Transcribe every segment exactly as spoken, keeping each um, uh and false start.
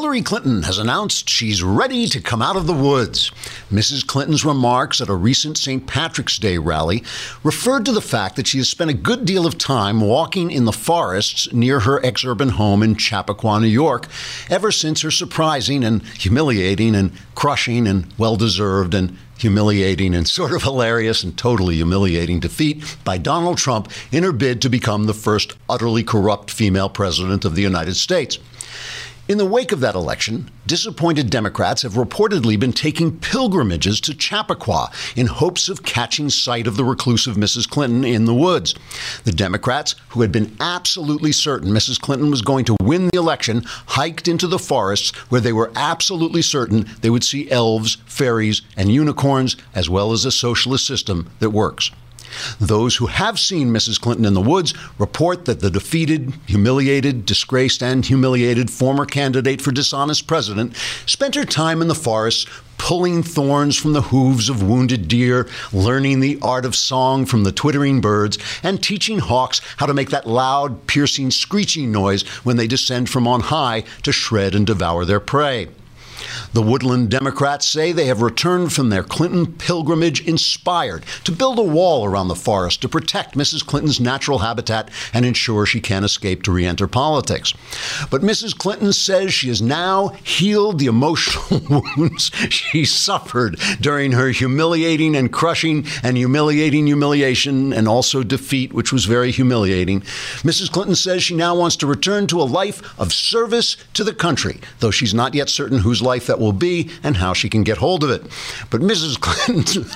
Hillary Clinton has announced she's ready to come out of the woods. Missus Clinton's remarks at a recent Saint Patrick's Day rally referred to the fact that she has spent a good deal of time walking in the forests near her ex-urban home in Chappaqua, New York, ever since her surprising and humiliating and crushing and well-deserved and humiliating and sort of hilarious and totally humiliating defeat by Donald Trump in her bid to become the first utterly corrupt female president of the United States. In the wake of that election, disappointed Democrats have reportedly been taking pilgrimages to Chappaqua in hopes of catching sight of the reclusive Missus Clinton in the woods. The Democrats, who had been absolutely certain Missus Clinton was going to win the election, hiked into the forests where they were absolutely certain they would see elves, fairies, and unicorns, as well as a socialist system that works. Those who have seen Missus Clinton in the woods report that the defeated, humiliated, disgraced, and humiliated former candidate for dishonest president spent her time in the forests pulling thorns from the hooves of wounded deer, learning the art of song from the twittering birds, and teaching hawks how to make that loud, piercing, screeching noise when they descend from on high to shred and devour their prey. The Woodland Democrats say they have returned from their Clinton pilgrimage inspired to build a wall around the forest to protect Missus Clinton's natural habitat and ensure she can't escape to re-enter politics. But Missus Clinton says she has now healed the emotional wounds she suffered during her humiliating and crushing and humiliating humiliation and also defeat, which was very humiliating. Missus Clinton says she now wants to return to a life of service to the country, though she's not yet certain whose life that will be and how she can get hold of it. But Missus Clinton...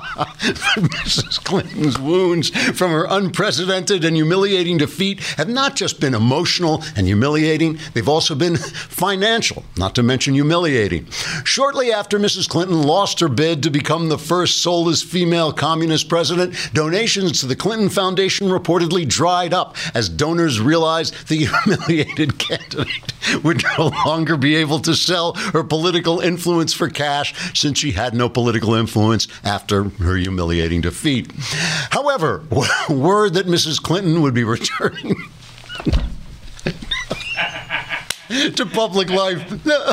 Missus Clinton's wounds from her unprecedented and humiliating defeat have not just been emotional and humiliating, they've also been financial, not to mention humiliating. Shortly after Missus Clinton lost her bid to become the first soulless female communist president, donations to the Clinton Foundation reportedly dried up as donors realized the humiliated candidate would no longer be able to sell her political influence for cash since she had no political influence after her humiliating defeat. However, word that Missus Clinton would be returning to public life.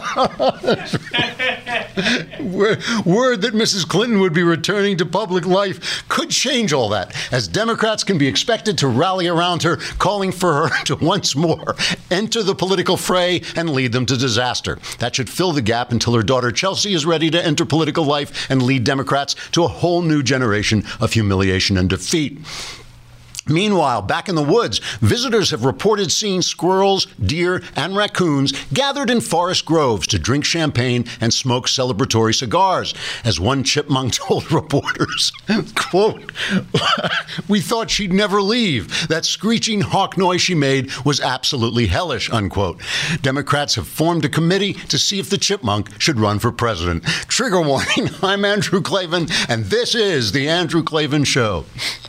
Word that Missus Clinton would be returning to public life could change all that, as Democrats can be expected to rally around her, calling for her to once more enter the political fray and lead them to disaster. That should fill the gap until her daughter Chelsea is ready to enter political life and lead Democrats to a whole new generation of humiliation and defeat. Meanwhile, back in the woods, visitors have reported seeing squirrels, deer, and raccoons gathered in forest groves to drink champagne and smoke celebratory cigars. As one chipmunk told reporters, quote, "We thought she'd never leave. That screeching hawk noise she made was absolutely hellish," unquote. Democrats have formed a committee to see if the chipmunk should run for president. Trigger warning, I'm Andrew Klavan, and this is The Andrew Klavan Show.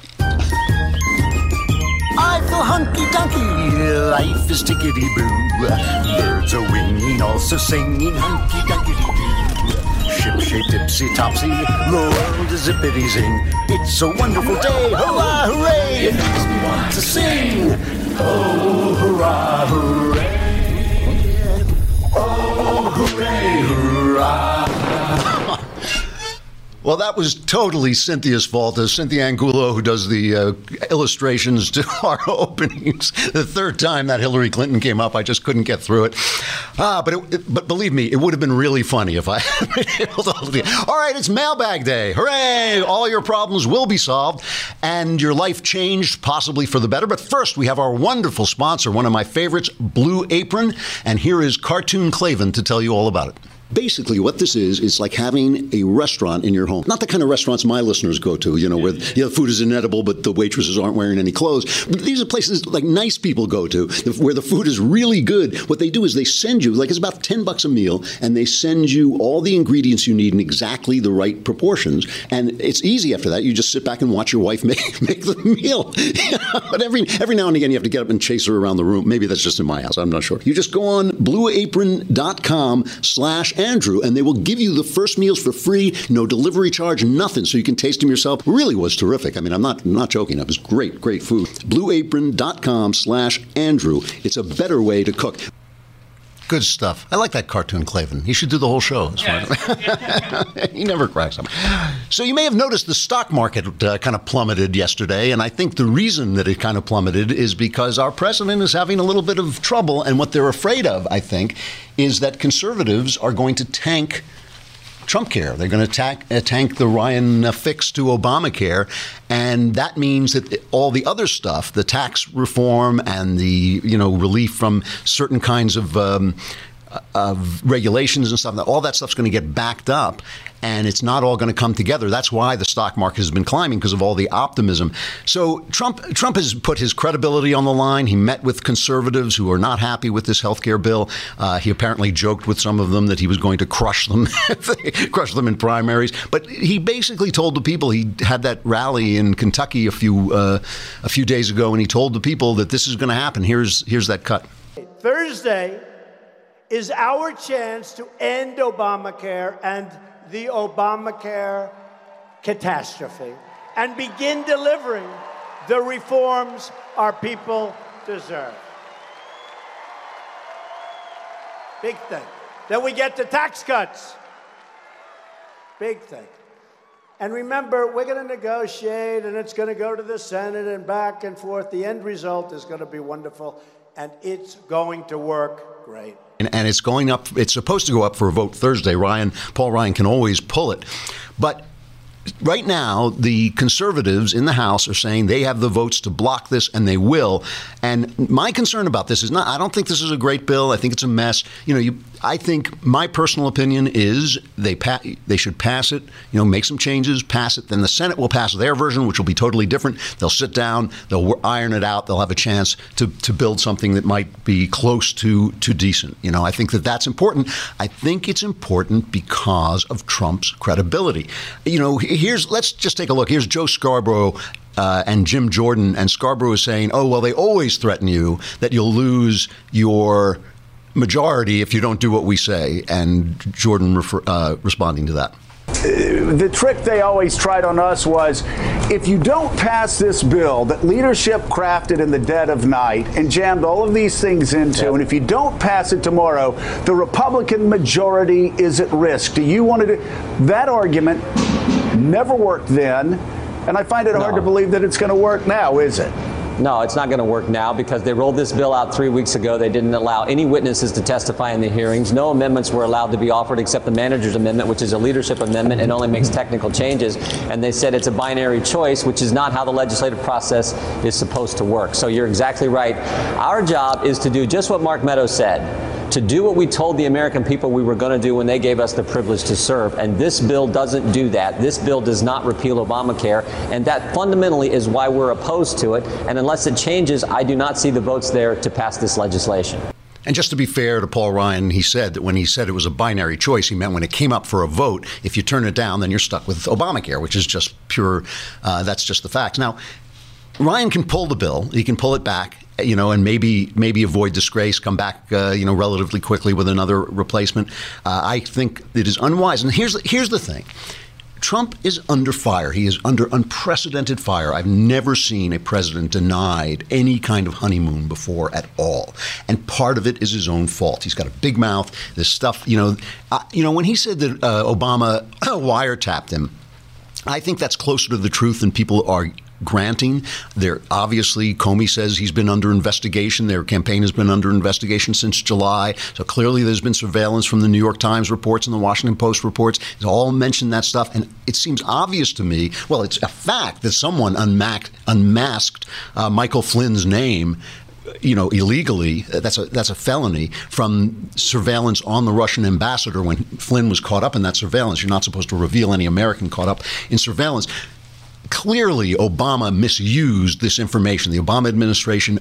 I feel hunky-dunky, life is tickety-boo. Birds are winging, also singing hunky-dunky-doo. Ship-shape, tipsy-topsy, the world is zippity-zing. It's a wonderful day, hurrah, hooray! It makes me want to sing. Oh, hurrah, hooray! Oh, hooray, hurrah! Well, that was totally Cynthia's fault. Uh, Cynthia Angulo, who does the uh, illustrations to our openings. The third time that Hillary Clinton came up, I just couldn't get through it. Ah, but it, it, but believe me, it would have been really funny if I had been able to hold it. All right, it's Mailbag Day. Hooray! All your problems will be solved and your life changed, possibly for the better. But first, we have our wonderful sponsor, one of my favorites, Blue Apron. And here is Cartoon Klavan to tell you all about it. Basically, what this is, is like having a restaurant in your home. Not the kind of restaurants my listeners go to, you know, where you know, food is inedible, but the waitresses aren't wearing any clothes. But these are places like nice people go to, where the food is really good. What they do is they send you, like it's about ten bucks a meal, and they send you all the ingredients you need in exactly the right proportions. And it's easy after that. You just sit back and watch your wife make, make the meal. But every, every now and again, you have to get up and chase her around the room. Maybe that's just in my house. I'm not sure. You just go on blueapron.com slash Andrew, and they will give you the first meals for free, no delivery charge, nothing, so you can taste them yourself. It really was terrific. I mean, I'm not I'm not joking. It was great, great food. blueapron.com slash Andrew. It's a better way to cook. Good stuff. I like that cartoon, Klavan. He should do the whole show. Yes. He never cracks up. So you may have noticed the stock market uh, kind of plummeted yesterday, and I think the reason that it kind of plummeted is because our president is having a little bit of trouble, and what they're afraid of, I think, is that conservatives are going to tank Trump care. They're going to tank, uh, tank the Ryan uh, fix to Obamacare, and that means that all the other stuff, the tax reform and the you know relief from certain kinds of um, of regulations and stuff, all that stuff's going to get backed up, and it's not all going to come together. That's why the stock market has been climbing, because of all the optimism. So Trump Trump has put his credibility on the line. He met with conservatives who are not happy with this health care bill. Uh, he apparently joked with some of them that he was going to crush them, crush them in primaries. But he basically told the people, he had that rally in Kentucky a few uh, a few days ago, and he told the people that this is going to happen. Here's here's that cut. Thursday is our chance to end Obamacare and the Obamacare catastrophe and begin delivering the reforms our people deserve. Big thing. Then we get the tax cuts. Big thing. And remember, we're going to negotiate, and it's going to go to the Senate and back and forth. The end result is going to be wonderful, and it's going to work great. And, and it's going up. It's supposed to go up for a vote Thursday. Ryan, Paul Ryan can always pull it. But right now, the conservatives in the House are saying they have the votes to block this, and they will. And my concern about this is not, I don't think this is a great bill. I think it's a mess. You know, you, I think my personal opinion is they pa- they should pass it, you know, make some changes, pass it. Then the Senate will pass their version, which will be totally different. They'll sit down, they'll iron it out. They'll have a chance to, to build something that might be close to, to decent. You know, I think that that's important. I think it's important because of Trump's credibility. You know, here's, let's just take a look. Here's Joe Scarborough Uh, and Jim Jordan, and Scarborough is saying, oh, well, they always threaten you that you'll lose your majority if you don't do what we say. And Jordan refer, uh, responding to that. The trick they always tried on us was, if you don't pass this bill that leadership crafted in the dead of night and jammed all of these things into, yep. and if you don't pass it tomorrow, the Republican majority is at risk. Do you want to do that? Argument never worked then. And I find it hard no. to believe that it's going to work now, is it? No, it's not going to work now because they rolled this bill out three weeks ago. They didn't allow any witnesses to testify in the hearings. No amendments were allowed to be offered except the manager's amendment, which is a leadership amendment and only makes technical changes. And they said it's a binary choice, which is not how the legislative process is supposed to work. So you're exactly right. Our job is to do just what Mark Meadows said, to do what we told the American people we were going to do when they gave us the privilege to serve. And this bill doesn't do that. This bill does not repeal Obamacare. And that fundamentally is why we're opposed to it. And unless it changes, I do not see the votes there to pass this legislation. And just to be fair to Paul Ryan, he said that when he said it was a binary choice, he meant when it came up for a vote, if you turn it down, then you're stuck with Obamacare, which is just pure, uh, that's just the facts. Now, Ryan can pull the bill. He can pull it back, you know, and maybe maybe avoid disgrace, come back, uh, you know, relatively quickly with another replacement. Uh, I think it is unwise. And here's here's the thing. Trump is under fire. He is under unprecedented fire. I've never seen a president denied any kind of honeymoon before at all. And part of it is his own fault. He's got a big mouth. This stuff, you know, uh, you know, when he said that uh, Obama wiretapped him, I think that's closer to the truth than people are granting. There obviously, Comey says he's been under investigation. Their campaign has been under investigation since July. So clearly there's been surveillance from the New York Times reports and the Washington Post reports. It's all mentioned that stuff. And it seems obvious to me, well, it's a fact that someone unmasked, unmasked uh, Michael Flynn's name, you know, illegally. That's a that's a felony from surveillance on the Russian ambassador when Flynn was caught up in that surveillance. You're not supposed to reveal any American caught up in surveillance. Clearly, Obama misused this information. The Obama administration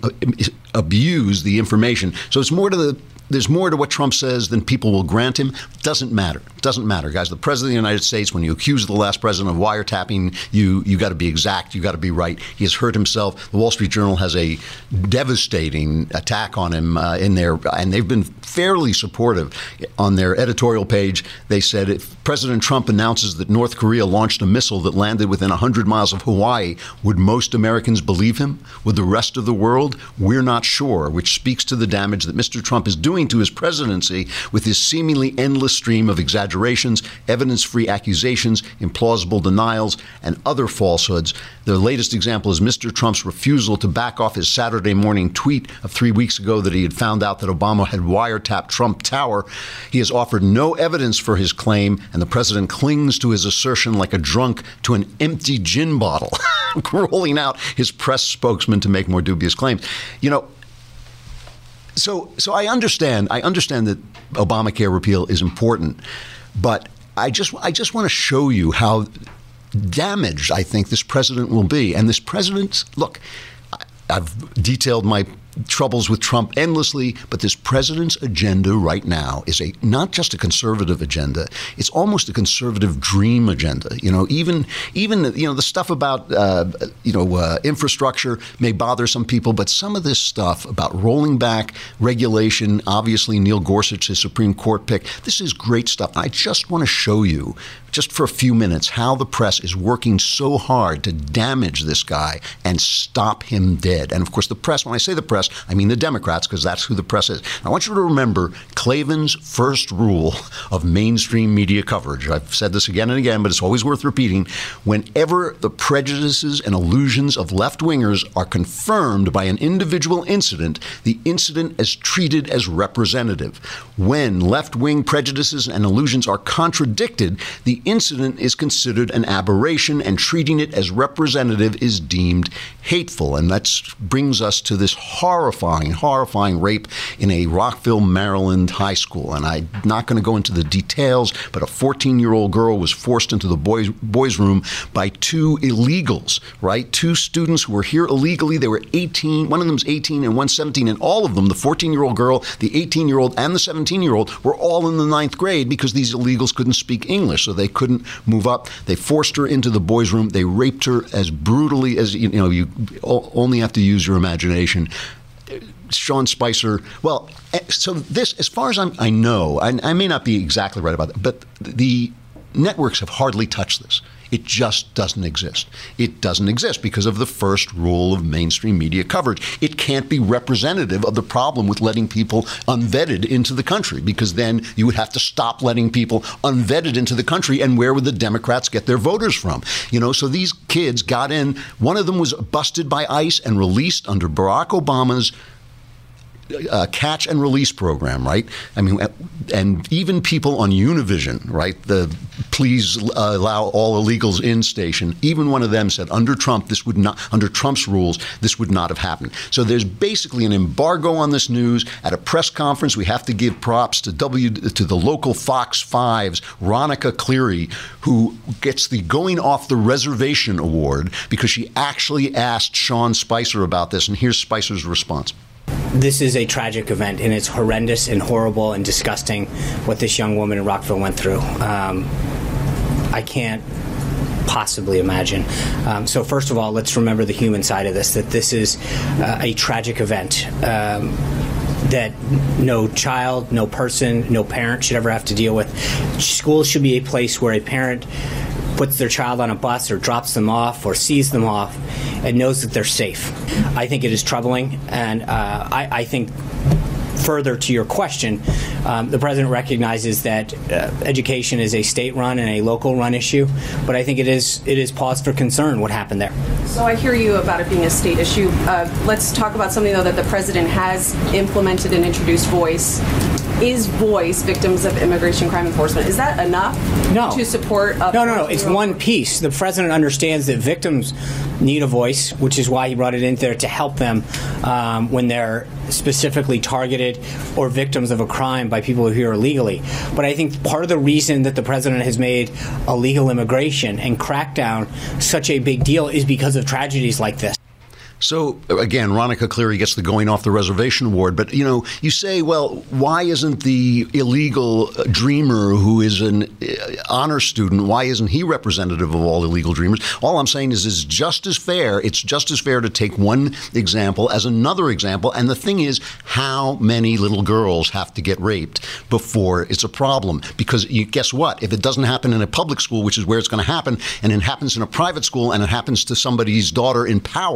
abused the information. So it's more to the there's more to what Trump says than people will grant him. Doesn't matter. Doesn't matter, guys. The president of the United States, when you accuse the last president of wiretapping, you you got to be exact. You got to be right. He has hurt himself. The Wall Street Journal has a devastating attack on him uh, in there, and they've been fairly supportive on their editorial page. They said if President Trump announces that North Korea launched a missile that landed within one hundred miles of Hawaii, would most Americans believe him? Would the rest of the world? We're not sure, which speaks to the damage that Mister Trump is doing doing to his presidency with his seemingly endless stream of exaggerations, evidence-free accusations, implausible denials, and other falsehoods. The latest example is Mister Trump's refusal to back off his Saturday morning tweet of three weeks ago that he had found out that Obama had wiretapped Trump Tower. He has offered no evidence for his claim, and the president clings to his assertion like a drunk to an empty gin bottle, rolling out his press spokesman to make more dubious claims. You know, so so I understand. I understand that Obamacare repeal is important, but I just I just want to show you how damaged I think this president will be. And this president, look, I've detailed my troubles with Trump endlessly, but this president's agenda right now is a not just a conservative agenda, it's almost a conservative dream agenda. You know, even even you know the stuff about uh, you know uh, infrastructure may bother some people, but some of this stuff about rolling back regulation, obviously Neil Gorsuch, his Supreme Court pick, this is great stuff. I just want to show you, just for a few minutes, how the press is working so hard to damage this guy and stop him dead. And of course, the press, when I say the press, I mean the Democrats, because that's who the press is. I want you to remember Klavan's first rule of mainstream media coverage. I've said this again and again, but it's always worth repeating. Whenever the prejudices and illusions of left-wingers are confirmed by an individual incident, the incident is treated as representative. When left-wing prejudices and illusions are contradicted, the incident is considered an aberration, and treating it as representative is deemed hateful. And that brings us to this horrifying, horrifying rape in a Rockville, Maryland high school. And I'm not going to go into the details, but a fourteen-year-old girl was forced into the boys' boys' room by two illegals, right? Two students who were here illegally. They were eighteen. One of them's eighteen and one's seventeen. And all of them, the fourteen-year-old girl, the eighteen-year-old, and the seventeen-year-old, were all in the ninth grade because these illegals couldn't speak English, so they couldn't move up. They forced her into the boys' room. They raped her as brutally as, you know, you only have to use your imagination. Sean Spicer, well, so this, as far as I'm, I know, I, I may not be exactly right about that, but the networks have hardly touched this. It just doesn't exist. It doesn't exist because of the first rule of mainstream media coverage. It can't be representative of the problem with letting people unvetted into the country, because then you would have to stop letting people unvetted into the country. And where would the Democrats get their voters from? You know, so these kids got in. One of them was busted by ICE and released under Barack Obama's Uh, catch and release program, right? I mean, and even people on Univision, right? The please uh, allow all illegals in station. Even one of them said, under Trump, this would not, under Trump's rules, this would not have happened. So there's basically an embargo on this news. At a press conference, we have to give props to W to the local Fox five's Ronica Cleary, who gets the Going Off the Reservation award because she actually asked Sean Spicer about this. And here's Spicer's response. This is a tragic event, and it's horrendous and horrible and disgusting what this young woman in Rockville went through. Um, I can't possibly imagine. Um, so first of all, let's remember the human side of this, that this is uh, a tragic event um, that no child, no person, no parent should ever have to deal with. Schools should be a place where a parent puts their child on a bus or drops them off or sees them off and knows that they're safe. I think it is troubling, and uh, I, I think further to your question, um, the president recognizes that uh, education is a state-run and a local-run issue, but I think it is it is cause for concern what happened there. So I hear you about it being a state issue. Uh, let's talk about something, though, that the president has implemented and introduced, VOICE. Is VOICE, Victims of Immigration Crime Enforcement, is that enough no. to support? A no, no, no. It's one piece. The president understands that victims need a voice, which is why he brought it in there to help them um, when they're specifically targeted or victims of a crime by people who are here illegally. But I think part of the reason that the president has made illegal immigration and crackdown such a big deal is because of tragedies like this. So, again, Ronica Cleary gets the Going Off the Reservation award. But, you know, you say, well, why isn't the illegal dreamer who is an honor student, why isn't he representative of all illegal dreamers? All I'm saying is it's just as fair. It's just as fair to take one example as another example. And the thing is, how many little girls have to get raped before it's a problem? Because you, guess what? If it doesn't happen in a public school, which is where it's going to happen, and it happens in a private school and it happens to somebody's daughter in power,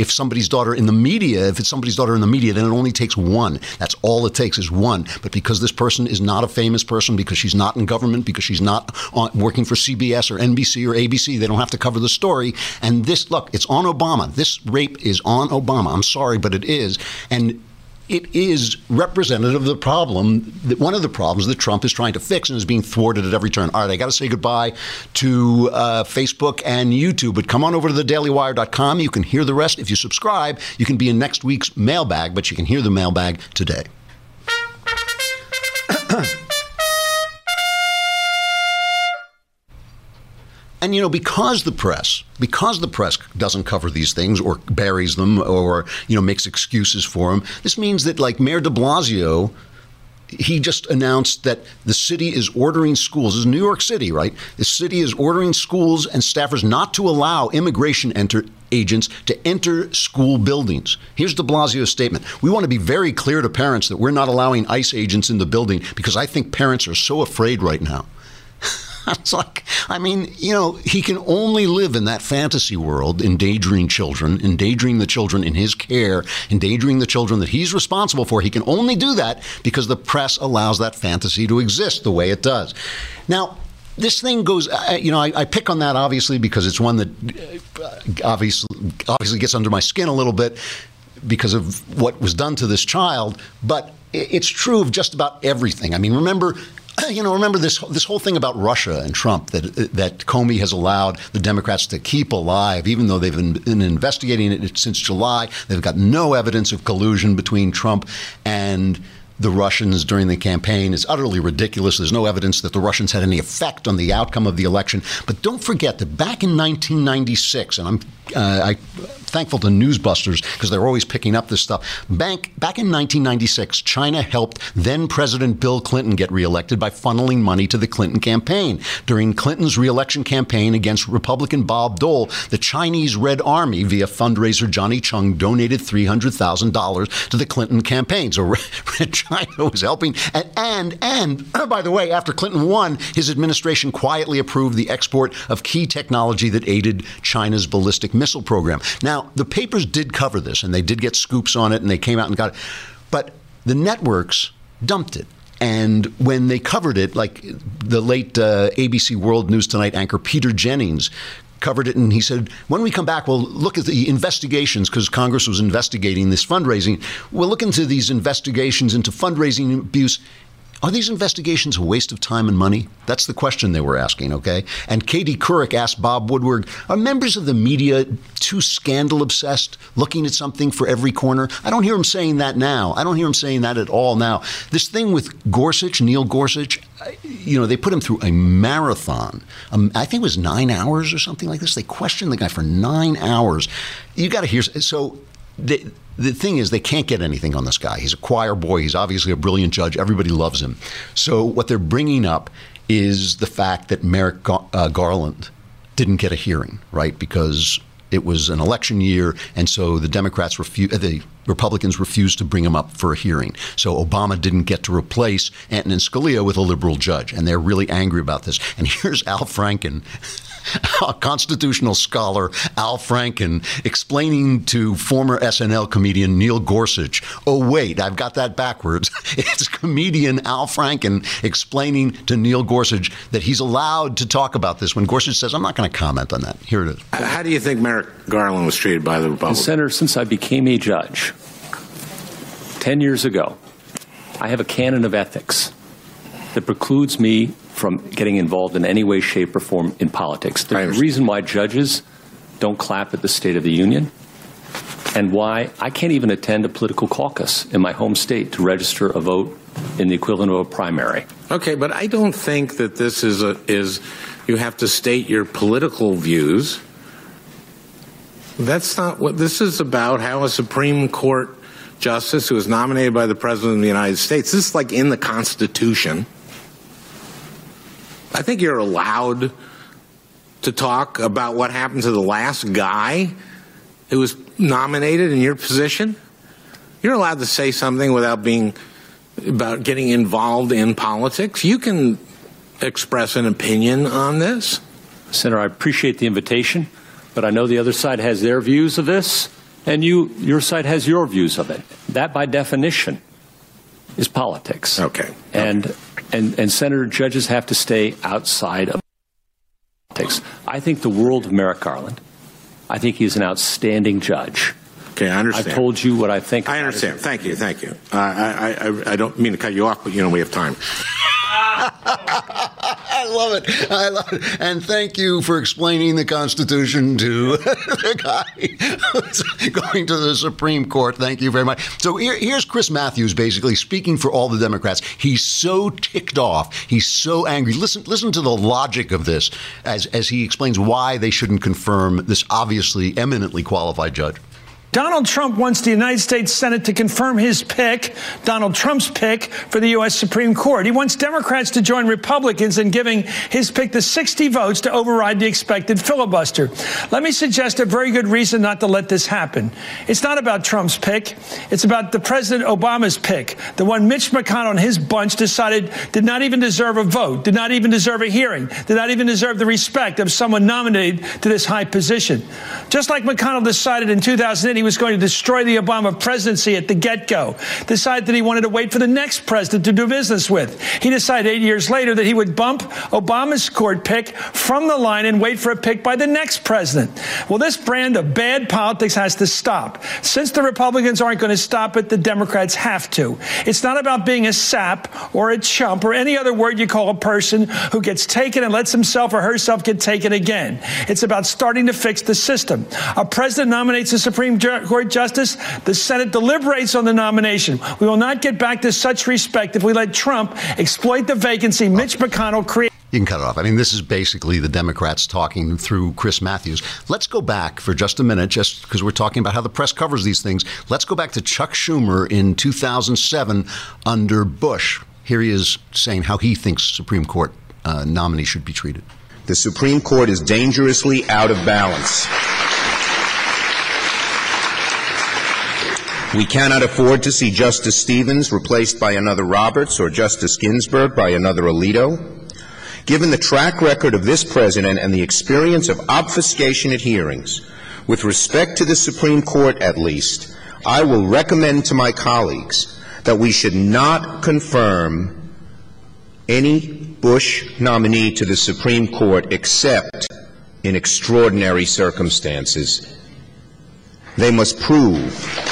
if somebody's daughter in the media, if it's somebody's daughter in the media, then it only takes one. That's all it takes is one. But because this person is not a famous person, because she's not in government, because she's not on, working for C B S or N B C or A B C, they don't have to cover the story. And this, look, it's on Obama. This rape is on Obama. I'm sorry, but it is. And it is representative of the problem, that one of the problems that Trump is trying to fix and is being thwarted at every turn. All right, I got to say goodbye to uh, Facebook and YouTube, but come on over to the daily wire dot com. You can hear the rest. If you subscribe, you can be in next week's mailbag, but you can hear the mailbag today. And, you know, because the press, because the press doesn't cover these things or buries them or, you know, makes excuses for them, this means that, like, Mayor de Blasio, he just announced that the city is ordering schools. This is New York City, right? The city is ordering schools and staffers not to allow immigration enter agents to enter school buildings. Here's de Blasio's statement. We want to be very clear to parents that we're not allowing ICE agents in the building because I think parents are so afraid right now. It's like, I mean, you know, he can only live in that fantasy world, endangering children, endangering the children in his care, endangering the children that he's responsible for. He can only do that because the press allows that fantasy to exist the way it does. Now, this thing goes, uh, you know, I, I pick on that obviously because it's one that uh, obviously, obviously gets under my skin a little bit because of what was done to this child. But it's true of just about everything. I mean, remember... You know, remember this this whole thing about Russia and Trump that that Comey has allowed the Democrats to keep alive, even though they've been, been investigating it since July. They've got no evidence of collusion between Trump and the Russians during the campaign. It's utterly ridiculous. There's no evidence that the Russians had any effect on the outcome of the election. But don't forget that back in nineteen ninety-six, and I'm uh, I. thankful to Newsbusters because they're always picking up this stuff. Back, back in nineteen ninety-six, China helped then-President Bill Clinton get reelected by funneling money to the Clinton campaign. During Clinton's reelection campaign against Republican Bob Dole, the Chinese Red Army, via fundraiser Johnny Chung, donated three hundred thousand dollars to the Clinton campaign. So Red China was helping. And, and, and by the way, after Clinton won, his administration quietly approved the export of key technology that aided China's ballistic missile program. Now, the papers did cover this, and they did get scoops on it, and they came out and got it. But the networks dumped it. And when they covered it, like the late uh, A B C World News Tonight anchor Peter Jennings covered it, and he said, when we come back, we'll look at the investigations, because Congress was investigating this fundraising. We'll look into these investigations into fundraising abuse. Are these investigations a waste of time and money? That's the question they were asking, okay? And Katie Couric asked Bob Woodward, are members of the media too scandal-obsessed, looking at something for every corner? I don't hear him saying that now. I don't hear him saying that at all now. This thing with Gorsuch, Neil Gorsuch, you know, they put him through a marathon. Um, I think it was nine hours or something like this. They questioned the guy for nine hours. You got to hear, so... They, the thing is, they can't get anything on this guy. He's a choir boy. He's obviously a brilliant judge. Everybody loves him. So what they're bringing up is the fact that Merrick Gar- uh, Garland didn't get a hearing, right? Because it was an election year, and so the Democrats refused, uh, the Republicans refused to bring him up for a hearing. So Obama didn't get to replace Antonin Scalia with a liberal judge, and they're really angry about this. And here's Al Franken, a constitutional scholar, Al Franken, explaining to former S N L comedian Neil Gorsuch, oh, wait, I've got that backwards. It's comedian Al Franken explaining to Neil Gorsuch that he's allowed to talk about this when Gorsuch says, I'm not going to comment on that. Here it is. How do you think Merrick Garland was treated by the Republicans? Senator, since I became a judge ten years ago, I have a canon of ethics that precludes me from getting involved in any way, shape, or form in politics. There's a reason why judges don't clap at the State of the Union, and why I can't even attend a political caucus in my home state to register a vote in the equivalent of a primary. Okay, but I don't think that this is a, is you have to state your political views. That's not what this is about. How a Supreme Court justice who is nominated by the President of the United States, this is like in the Constitution. I think you're allowed to talk about what happened to the last guy who was nominated in your position. You're allowed to say something without being about getting involved in politics. You can express an opinion on this. Senator, I appreciate the invitation, but I know the other side has their views of this, And you, your side has your views of it. That, by definition, is politics. Okay. And, and, and Senator, judges have to stay outside of politics. I think the world of Merrick Garland. I think he's an outstanding judge. Okay, I understand. I've told you what I think. I understand. Thank you. Thank you. Uh, I, I, I don't mean to cut you off, but, you know, we have time. I love it. I love it. And thank you for explaining the Constitution to the guy who's going to the Supreme Court. Thank you very much. So here, here's Chris Matthews basically speaking for all the Democrats. He's so ticked off. He's so angry. Listen, listen to the logic of this as, as he explains why they shouldn't confirm this obviously eminently qualified judge. Donald Trump wants the United States Senate to confirm his pick, Donald Trump's pick, for the U S Supreme Court. He wants Democrats to join Republicans in giving his pick the sixty votes to override the expected filibuster. Let me suggest a very good reason not to let this happen. It's not about Trump's pick. It's about the President Obama's pick, the one Mitch McConnell and his bunch decided did not even deserve a vote, did not even deserve a hearing, did not even deserve the respect of someone nominated to this high position. Just like McConnell decided in two thousand eight he was going to destroy the Obama presidency at the get-go, decided that he wanted to wait for the next president to do business with. He decided eight years later that he would bump Obama's court pick from the line and wait for a pick by the next president. Well, this brand of bad politics has to stop. Since the Republicans aren't going to stop it, the Democrats have to. It's not about being a sap or a chump or any other word you call a person who gets taken and lets himself or herself get taken again. It's about starting to fix the system. A president nominates a Supreme Court justice. The Senate deliberates on the nomination. We will not get back to such respect if we let Trump exploit the vacancy Mitch McConnell created. You can cut it off. I mean, this is basically the Democrats talking through Chris Matthews. Let's go back for just a minute, just because we're talking about how the press covers these things. Let's go back to Chuck Schumer in two thousand seven under Bush. Here he is saying how he thinks Supreme Court uh, nominees should be treated. The Supreme Court is dangerously out of balance. We cannot afford to see Justice Stevens replaced by another Roberts or Justice Ginsburg by another Alito. Given the track record of this president and the experience of obfuscation at hearings, with respect to the Supreme Court at least, I will recommend to my colleagues that we should not confirm any Bush nominee to the Supreme Court except in extraordinary circumstances. They must prove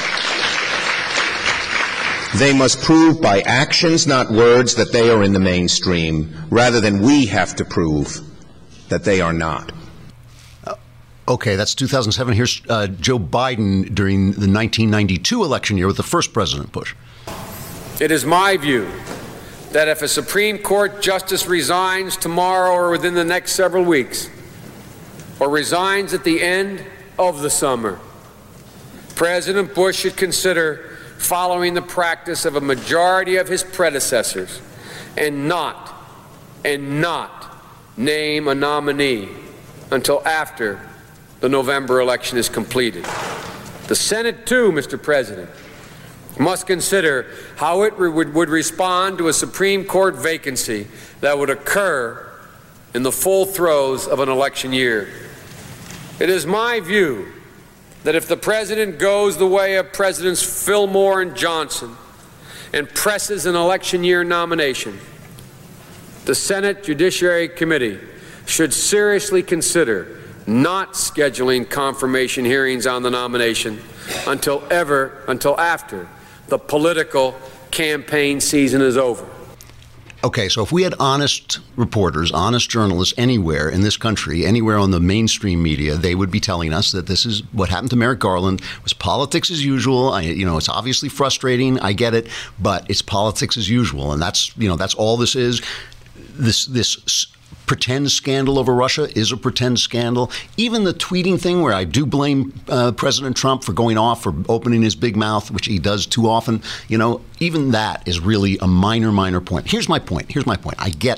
They must prove by actions, not words, that they are in the mainstream, rather than we have to prove that they are not. Uh, okay, that's two thousand seven. Here's uh, Joe Biden during the nineteen ninety-two election year with the first President Bush. It is my view that if a Supreme Court justice resigns tomorrow or within the next several weeks, or resigns at the end of the summer, President Bush should consider following the practice of a majority of his predecessors and not, and not name a nominee until after the November election is completed. The Senate, too, Mister President, must consider how it re- would, would respond to a Supreme Court vacancy that would occur in the full throes of an election year. It is my view that if the President goes the way of Presidents Fillmore and Johnson and presses an election year nomination, the Senate Judiciary Committee should seriously consider not scheduling confirmation hearings on the nomination until ever, until after the political campaign season is over. Okay, so if we had honest reporters, honest journalists anywhere in this country, anywhere on the mainstream media, they would be telling us that this is what happened to Merrick Garland. It was politics as usual. I, you know, it's obviously frustrating. I get it, but it's politics as usual, and that's you know that's all this is. This this. pretend scandal over Russia is a pretend scandal. Even the tweeting thing, where I do blame uh, President Trump for going off, for opening his big mouth, which he does too often, you know, even that is really a minor, minor point. Here's my point. Here's my point. I get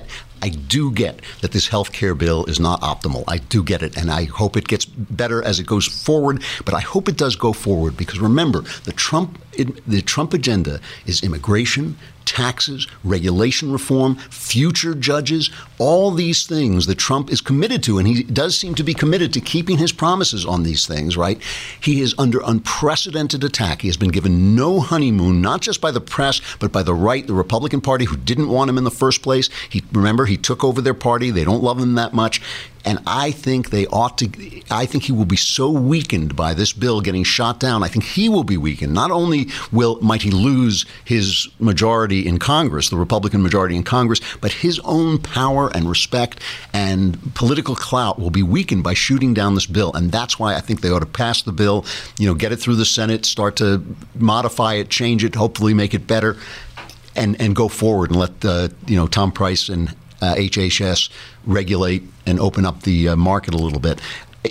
I do get that this health care bill is not optimal. I do get it, and I hope it gets better as it goes forward, but I hope it does go forward because remember, the Trump the Trump agenda is immigration, taxes, regulation reform, future judges, all these things that Trump is committed to, and he does seem to be committed to keeping his promises on these things, right? He is under unprecedented attack. He has been given no honeymoon, not just by the press, but by the right, the Republican Party, who didn't want him in the first place. He, remember, he took over their party. They don't love him that much. And I think they ought to, I think he will be so weakened by this bill getting shot down. I think he will be weakened. Not only will might he lose his majority in Congress, the Republican majority in Congress, but his own power and respect and political clout will be weakened by shooting down this bill. And that's why I think they ought to pass the bill, you know, get it through the Senate, start to modify it, change it, hopefully make it better, and, and go forward and let, uh, you know, Tom Price and Uh, H H S regulate and open up the uh, market a little bit.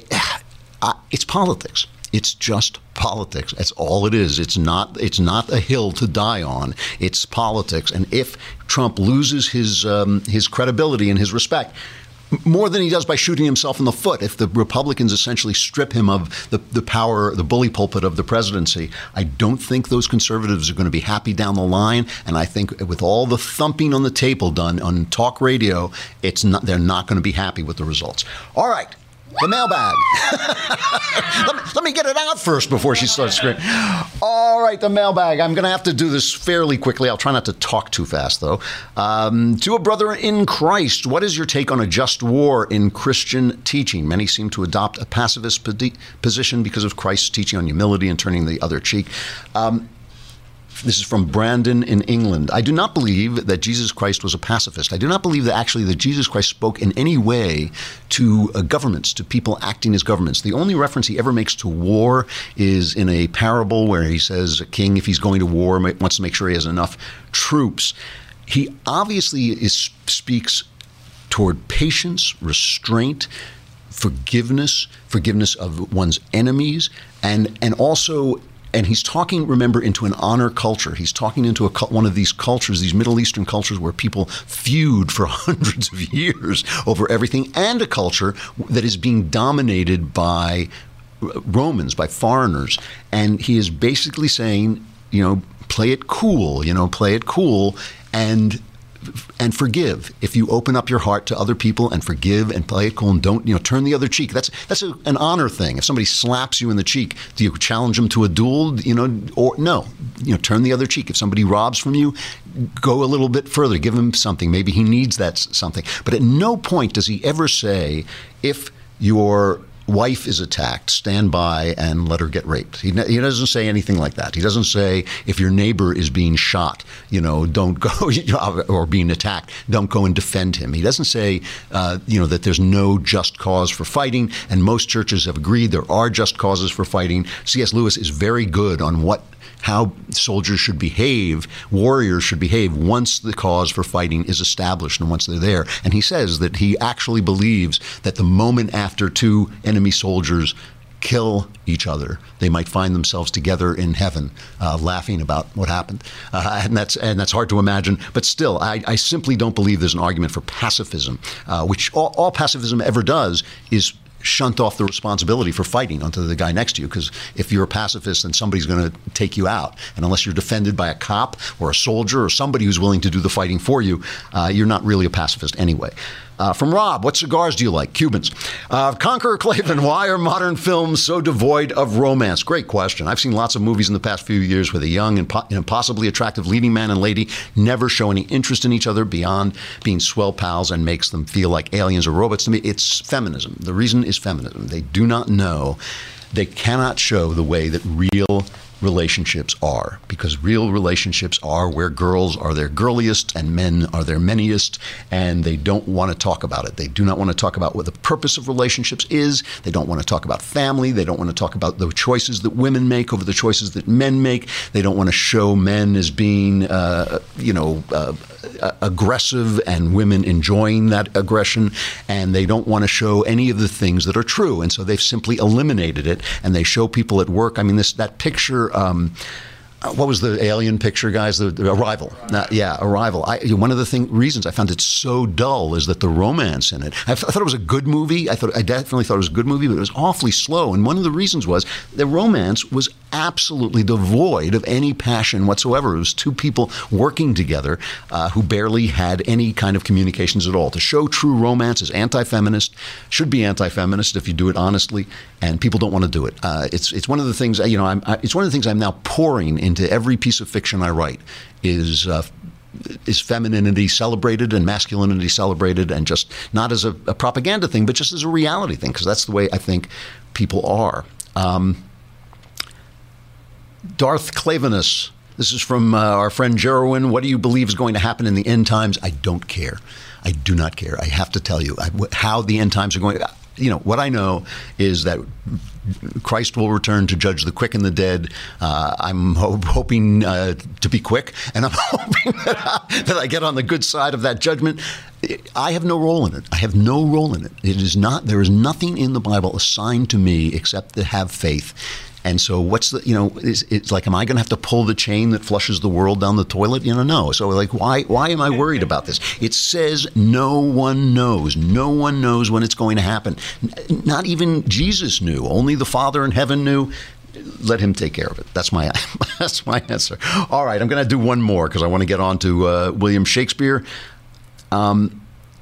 Uh, it's politics. It's just politics. That's all it is. It's not. It's not a hill to die on. It's politics. And if Trump loses his um, his credibility and his respect, more than he does by shooting himself in the foot, if the Republicans essentially strip him of the, the power, the bully pulpit of the presidency, I don't think those conservatives are going to be happy down the line. And I think with all the thumping on the table done on talk radio, it's not, they're not going to be happy with the results. All right. The mailbag. let, me, let me get it out first before she starts screaming. All right, the mailbag. I'm going to have to do this fairly quickly. I'll try not to talk too fast, though. Um, to a brother in Christ, what is your take on a just war in Christian teaching? Many seem to adopt a pacifist position because of Christ's teaching on humility and turning the other cheek. Um, This is from Brandon in England. I do not believe that Jesus Christ was a pacifist. I do not believe that actually that Jesus Christ spoke in any way to uh, governments, to people acting as governments. The only reference he ever makes to war is in a parable where he says a king, if he's going to war, wants to make sure he has enough troops. He obviously is, speaks toward patience, restraint, forgiveness, forgiveness of one's enemies, and and also And he's talking, remember, into an honor culture. He's talking into a, one of these cultures, these Middle Eastern cultures where people feud for hundreds of years over everything, and a culture that is being dominated by Romans, by foreigners. And he is basically saying, you know, play it cool, you know, play it cool and and forgive. If you open up your heart to other people and forgive and play it cool and don't, you know, turn the other cheek. That's that's a, an honor thing. If somebody slaps you in the cheek, do you challenge them to a duel? You know, or no, you know, turn the other cheek. If somebody robs from you, go a little bit further. Give him something. Maybe he needs that something. But at no point does he ever say, if your wife is attacked, stand by and let her get raped. He, he doesn't say anything like that. He doesn't say, if your neighbor is being shot, you know, don't go, or being attacked, don't go and defend him. He doesn't say, uh, you know, that there's no just cause for fighting, and most churches have agreed there are just causes for fighting. C S Lewis is very good on what how soldiers should behave, warriors should behave once the cause for fighting is established and once they're there. And he says that he actually believes that the moment after two enemy soldiers kill each other, they might find themselves together in heaven, uh, laughing about what happened. Uh, and that's and that's hard to imagine. But still, I, I simply don't believe there's an argument for pacifism, uh, which all, all pacifism ever does is shunt off the responsibility for fighting onto the guy next to you. Because if you're a pacifist, then somebody's going to take you out. And unless you're defended by a cop or a soldier or somebody who's willing to do the fighting for you, uh, you're not really a pacifist anyway. Uh, from Rob, what cigars do you like? Cubans. Uh, Conqueror Clavin, why are modern films so devoid of romance? Great question. I've seen lots of movies in the past few years where the young and po- impossibly attractive leading man and lady never show any interest in each other beyond being swell pals and makes them feel like aliens or robots. To me, it's feminism. The reason is feminism. They do not know, they cannot show the way that real relationships are, because real relationships are where girls are their girliest and men are their meniest, and they don't want to talk about it. They do not want to talk about what the purpose of relationships is. They don't want to talk about family. They don't want to talk about the choices that women make over the choices that men make. They don't want to show men as being, uh, you know, uh, aggressive and women enjoying that aggression, and they don't want to show any of the things that are true. And so they've simply eliminated it, and they show people at work. I mean, this that picture, um, what was the Alien picture, guys? The, the Arrival. Uh, yeah, Arrival. I, one of the thing, reasons I found it so dull is that the romance in it. I, I thought it was a good movie. I thought I definitely thought it was a good movie, but it was awfully slow. And one of the reasons was the romance was absolutely devoid of any passion whatsoever. It was two people working together uh, who barely had any kind of communications at all. To show true romance is anti-feminist, should be anti-feminist if you do it honestly, and people don't want to do it. Uh, it's it's one of the things you know. I'm, I, it's one of the things I'm now pouring into every piece of fiction I write. Is uh, is femininity celebrated and masculinity celebrated, and just not as a, a propaganda thing, but just as a reality thing, because that's the way I think people are. Um, Darth Clavinus. This is from uh, our friend Jerwin. What do you believe is going to happen in the end times? I don't care. I do not care. I have to tell you I, how the end times are going. You know, what I know is that Christ will return to judge the quick and the dead. Uh, I'm ho- hoping uh, to be quick, and I'm hoping that I, that I get on the good side of that judgment. I have no role in it. I have no role in it. It is not. There is nothing in the Bible assigned to me except to have faith. And so what's the, you know, it's, it's like, am I going to have to pull the chain that flushes the world down the toilet? You know, no. So like, why why am I worried about this? It says no one knows. No one knows when it's going to happen. Not even Jesus knew. Only the Father in heaven knew. Let him take care of it. That's my that's my answer. All right, I'm going to do one more because I want to get on to uh, William Shakespeare. Um,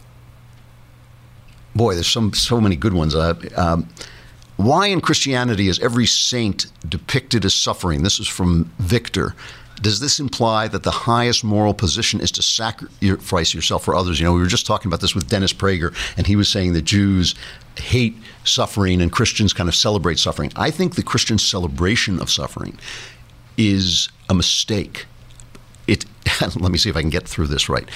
boy, there's some so many good ones. Uh, um, Why in Christianity is every saint depicted as suffering? This is from Victor. Does this imply that the highest moral position is to sacrifice yourself for others? You know, we were just talking about this with Dennis Prager, and he was saying that Jews hate suffering and Christians kind of celebrate suffering. I think the Christian celebration of suffering is a mistake. It. Let me see if I can get through this right.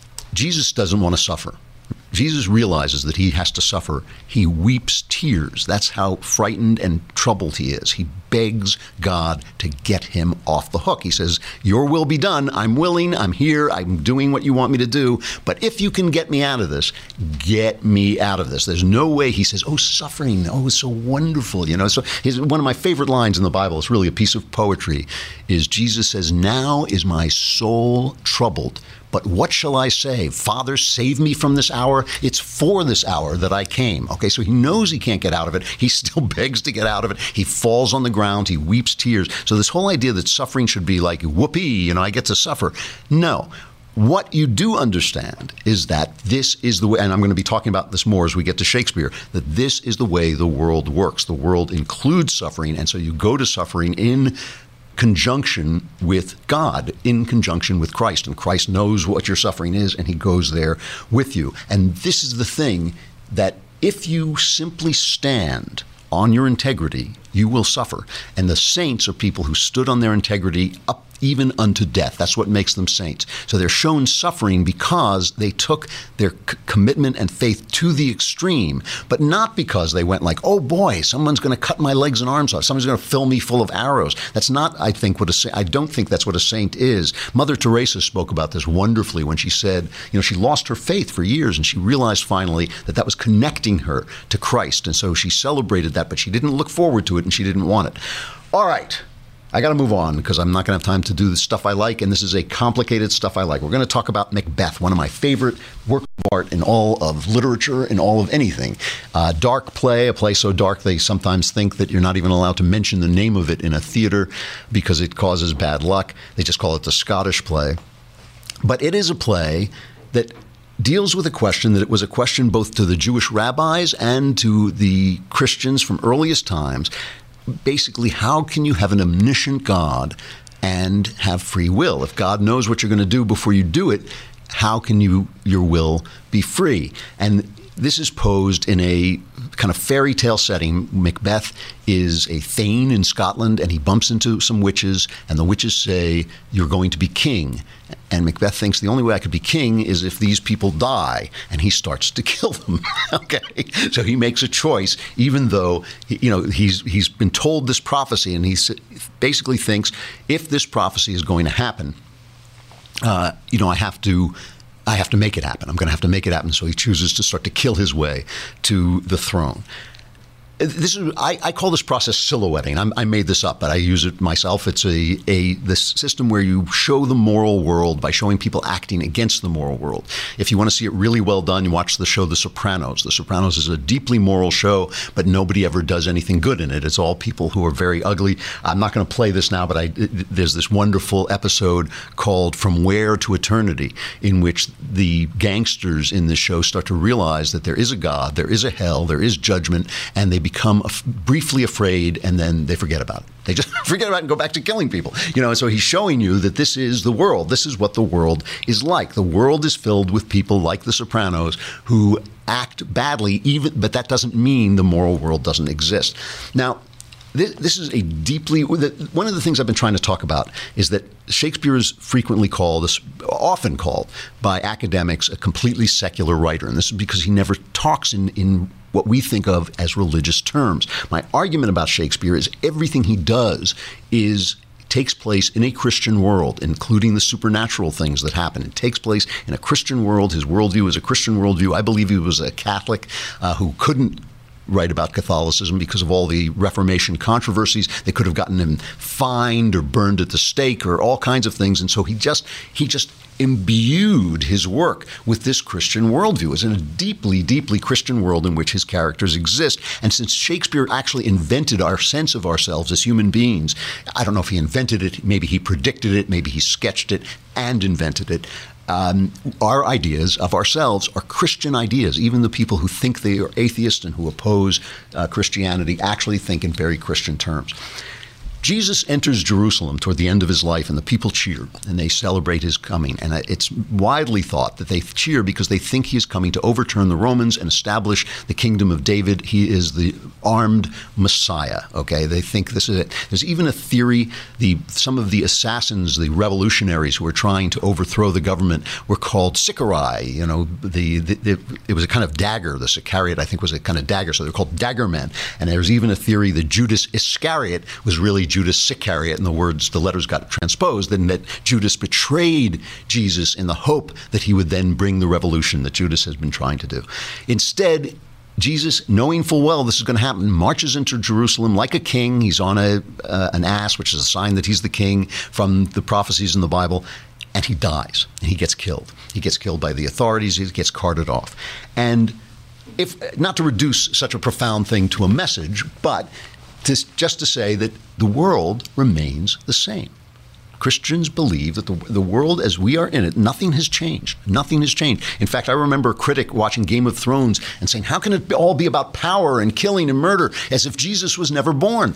Jesus doesn't want to suffer. Jesus realizes that he has to suffer. He weeps tears. That's how frightened and troubled he is. He begs God to get him off the hook. He says, your will be done. I'm willing. I'm here. I'm doing what you want me to do. But if you can get me out of this, get me out of this. There's no way. He says, oh, suffering. Oh, it's so wonderful. You know, so his, one of my favorite lines in the Bible, it's really a piece of poetry, is Jesus says, now is my soul troubled. But what shall I say? Father, save me from this hour. It's for this hour that I came. Okay, so he knows he can't get out of it. He still begs to get out of it. He falls on the ground. He weeps tears. So this whole idea that suffering should be like, whoopee, you know, I get to suffer. No. What you do understand is that this is the way, and I'm going to be talking about this more as we get to Shakespeare, that this is the way the world works. The world includes suffering, and so you go to suffering in conjunction with God, in conjunction with Christ. And Christ knows what your suffering is, and he goes there with you. And this is the thing that if you simply stand on your integrity, you will suffer. And the saints are people who stood on their integrity up even unto death. That's what makes them saints. So they're shown suffering because they took their c- commitment and faith to the extreme, but not because they went like, oh boy, someone's going to cut my legs and arms off. Someone's going to fill me full of arrows. That's not, I think, what a saint, I don't think that's what a saint is. Mother Teresa spoke about this wonderfully when she said, you know, she lost her faith for years and she realized finally that that was connecting her to Christ. And so she celebrated that, but she didn't look forward to it and she didn't want it. All right. I got to move on because I'm not going to have time to do the stuff I like, and this is a complicated stuff I like. We're going to talk about Macbeth, one of my favorite works of art in all of literature, in all of anything. Uh, dark play, a play so dark they sometimes think that you're not even allowed to mention the name of it in a theater because it causes bad luck. They just call it the Scottish play. But it is a play that deals with a question that it was a question both to the Jewish rabbis and to the Christians from earliest times. Basically, how can you have an omniscient God and have free will? If God knows what you're going to do before you do it, how can you your will be free? And this is posed in a kind of fairy tale setting. Macbeth is a thane in Scotland, and he bumps into some witches, and the witches say, you're going to be king. And Macbeth thinks the only way I could be king is if these people die, and he starts to kill them. Okay, so he makes a choice, even though you know he's he's been told this prophecy, and he basically thinks if this prophecy is going to happen, uh, you know, I have to. I have to make it happen. I'm going to have to make it happen. So he chooses to start to kill his way to the throne. This is I, I call this process silhouetting. I'm, I made this up, but I use it myself. It's a, a this system where you show the moral world by showing people acting against the moral world. If you want to see it really well done, you watch the show The Sopranos. The Sopranos is a deeply moral show, but nobody ever does anything good in it. It's all people who are very ugly. I'm not going to play this now, but I, there's this wonderful episode called From Where to Eternity, in which the gangsters in this show start to realize that there is a God, there is a hell, there is judgment, and they become af- briefly afraid, and then they forget about it. They just forget about it and go back to killing people. You know, and so he's showing you that this is the world. This is what the world is like. The world is filled with people like the Sopranos who act badly, even, but that doesn't mean the moral world doesn't exist. Now, This, this is a deeply, one of the things I've been trying to talk about is that Shakespeare is frequently called, often called by academics, a completely secular writer. And this is because he never talks in, in what we think of as religious terms. My argument about Shakespeare is everything he does is takes place in a Christian world, including the supernatural things that happen. It takes place in a Christian world. His worldview is a Christian worldview. I believe he was a Catholic uh, who couldn't write about Catholicism because of all the Reformation controversies. They could have gotten him fined or burned at the stake or all kinds of things. And so he just he just imbued his work with this Christian worldview. It's in a deeply, deeply Christian world in which his characters exist. And since Shakespeare actually invented our sense of ourselves as human beings, I don't know if he invented it, maybe he predicted it, maybe he sketched it and invented it. Um, our ideas of ourselves are Christian ideas. Even the people who think they are atheists and who oppose uh, Christianity actually think in very Christian terms. Jesus enters Jerusalem toward the end of his life, and the people cheer, and they celebrate his coming. And it's widely thought that they cheer because they think he is coming to overturn the Romans and establish the kingdom of David. He is the armed Messiah, okay? They think this is it. There's even a theory, the some of the assassins, the revolutionaries who were trying to overthrow the government were called Sicarii. You know, the, the, the it was a kind of dagger. The Sicariot, I think, was a kind of dagger, so they're called dagger men. And there's even a theory that Judas Iscariot was really Judas Sicariot, and the words, the letters got transposed, and that Judas betrayed Jesus in the hope that he would then bring the revolution that Judas has been trying to do. Instead, Jesus, knowing full well this is going to happen, marches into Jerusalem like a king. He's on a uh, an ass, which is a sign that he's the king from the prophecies in the Bible, and he dies, and he gets killed. He gets killed by the authorities. He gets carted off. And if not to reduce such a profound thing to a message, but to, just to say that the world remains the same. Christians believe that the, the world as we are in it, nothing has changed. Nothing has changed. In fact, I remember a critic watching Game of Thrones and saying, how can it all be about power and killing and murder as if Jesus was never born?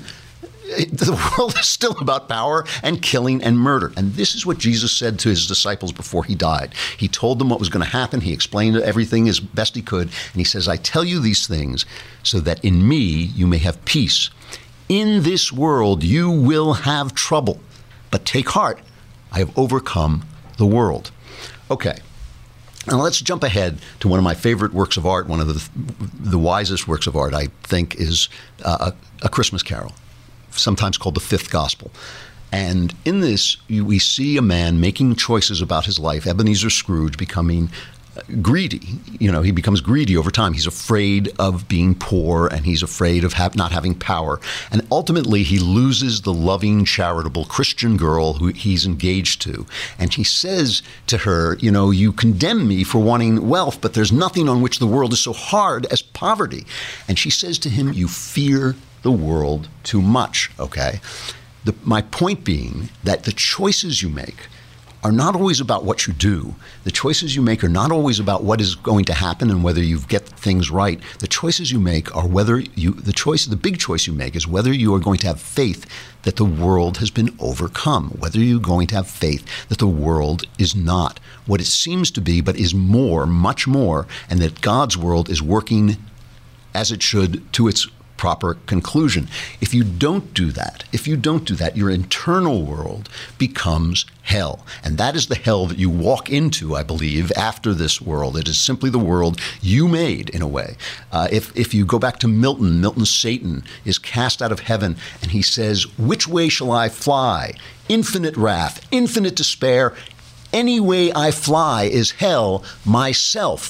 The world is still about power and killing and murder. And this is what Jesus said to his disciples before he died. He told them what was going to happen. He explained everything as best he could. And he says, I tell you these things so that in me you may have peace. In this world you will have trouble, but take heart, I have overcome the world. Okay, now let's jump ahead to one of my favorite works of art. One of the, the wisest works of art, I think, is uh, a, a Christmas Carol, sometimes called the Fifth Gospel. And in this, you, we see a man making choices about his life, Ebenezer Scrooge becoming greedy. You know, he becomes greedy over time. He's afraid of being poor, and he's afraid of ha- not having power. And ultimately, he loses the loving, charitable Christian girl who he's engaged to. And he says to her, you know, you condemn me for wanting wealth, but there's nothing on which the world is so hard as poverty. And she says to him, you fear the world too much, okay? The, my point being that the choices you make are not always about what you do. The choices you make are not always about what is going to happen and whether you get things right. The choices you make are whether you, the choice, the big choice you make is whether you are going to have faith that the world has been overcome, whether you're going to have faith that the world is not what it seems to be, but is more, much more, and that God's world is working as it should to its proper conclusion. If you don't do that, if you don't do that, your internal world becomes hell. And that is the hell that you walk into, I believe, after this world. It is simply the world you made, in a way. Uh, if, if you go back to Milton, Milton's Satan is cast out of heaven, and he says, which way shall I fly? Infinite wrath, infinite despair. Any way I fly is hell myself.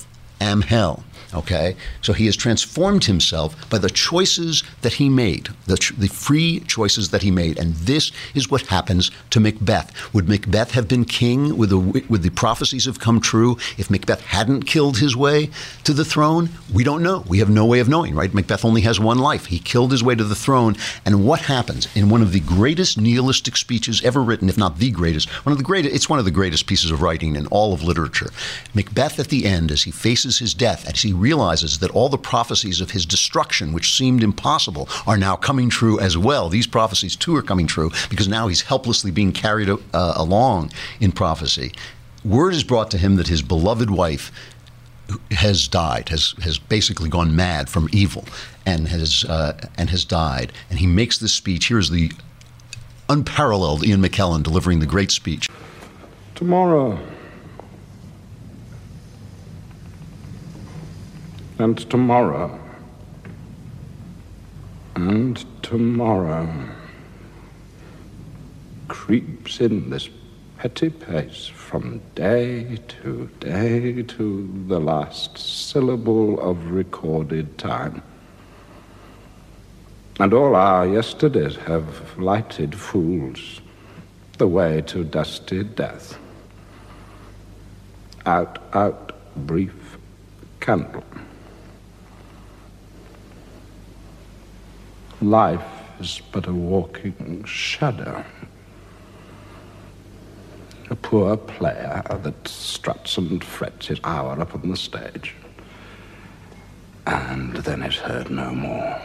am hell. Okay, so he has transformed himself by the choices that he made, the, ch- the free choices that he made, and this is what happens to Macbeth. Would Macbeth have been king? Would the, would the prophecies have come true if Macbeth hadn't killed his way to the throne? We don't know. We have no way of knowing, right? Macbeth only has one life. He killed his way to the throne, and what happens in one of the greatest nihilistic speeches ever written, if not the greatest, one of the greatest, it's one of the greatest pieces of writing in all of literature. Macbeth at the end, as he faces his death, as he realizes that all the prophecies of his destruction, which seemed impossible, are now coming true as well. These prophecies, too, are coming true because now he's helplessly being carried uh, along in prophecy. Word is brought to him that his beloved wife has died, has has basically gone mad from evil, and has uh, and has died. And he makes this speech. Here is the unparalleled Ian McKellen delivering the great speech. Tomorrow, and tomorrow, and tomorrow creeps in this petty pace from day to day to the last syllable of recorded time. And all our yesterdays have lighted fools the way to dusty death. Out, out, brief candle. Life is but a walking shadow. A poor player that struts and frets his hour upon the stage, and then is heard no more.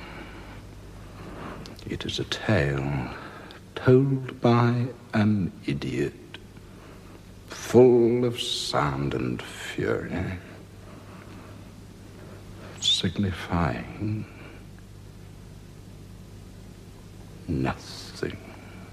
It is a tale told by an idiot, full of sound and fury, signifying nothing.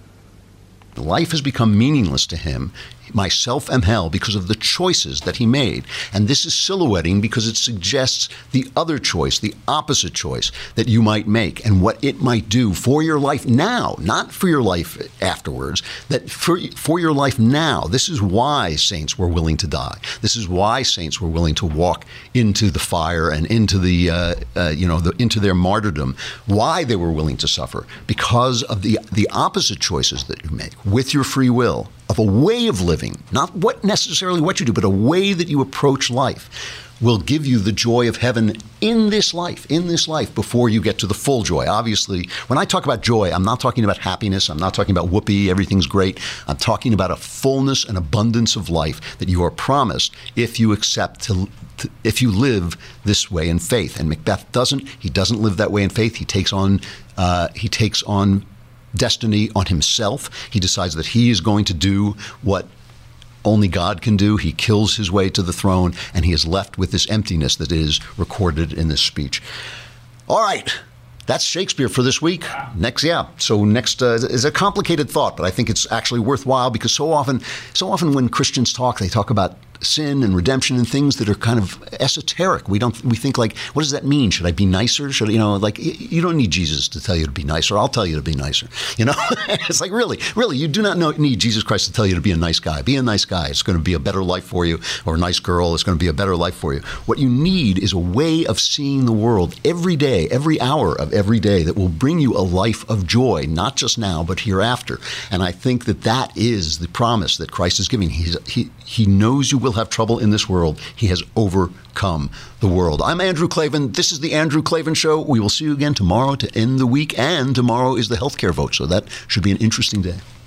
Life has become meaningless to him. Myself am hell because of the choices that he made. And this is silhouetting because it suggests the other choice, the opposite choice that you might make and what it might do for your life now, not for your life afterwards, that for, for your life now. This is why saints were willing to die. This is why saints were willing to walk into the fire and into the, uh, uh, you know, the, into their martyrdom. Why they were willing to suffer? Because of the, the opposite choices that you make with your free will, of a way of living, not what necessarily what you do, but a way that you approach life will give you the joy of heaven in this life, in this life, before you get to the full joy. Obviously, when I talk about joy, I'm not talking about happiness. I'm not talking about whoopee, everything's great. I'm talking about a fullness and abundance of life that you are promised if you accept to, to if you live this way in faith. And Macbeth doesn't. He doesn't live that way in faith. He takes on, uh, he takes on destiny on himself. He decides that he is going to do what only God can do. He kills his way to the throne, and he is left with this emptiness that is recorded in this speech. All right. That's Shakespeare for this week. Next, yeah. So next uh, is a complicated thought, but I think it's actually worthwhile because so often, so often when Christians talk, they talk about sin and redemption and things that are kind of esoteric. We don't. We think like, what does that mean? Should I be nicer? Should you know? Like, you don't need Jesus to tell you to be nicer. I'll tell you to be nicer. You know, it's like really, really, you do not know, need Jesus Christ to tell you to be a nice guy. Be a nice guy. It's going to be a better life for you, or a nice girl. It's going to be a better life for you. What you need is a way of seeing the world every day, every hour of every day that will bring you a life of joy, not just now, but hereafter. And I think that that is the promise that Christ is giving. He's, he he knows you will have trouble in this world. He has overcome the world. I'm Andrew Klavan. This is the Andrew Klavan Show. We will see you again tomorrow to end the week, and tomorrow is the healthcare vote, so that should be an interesting day.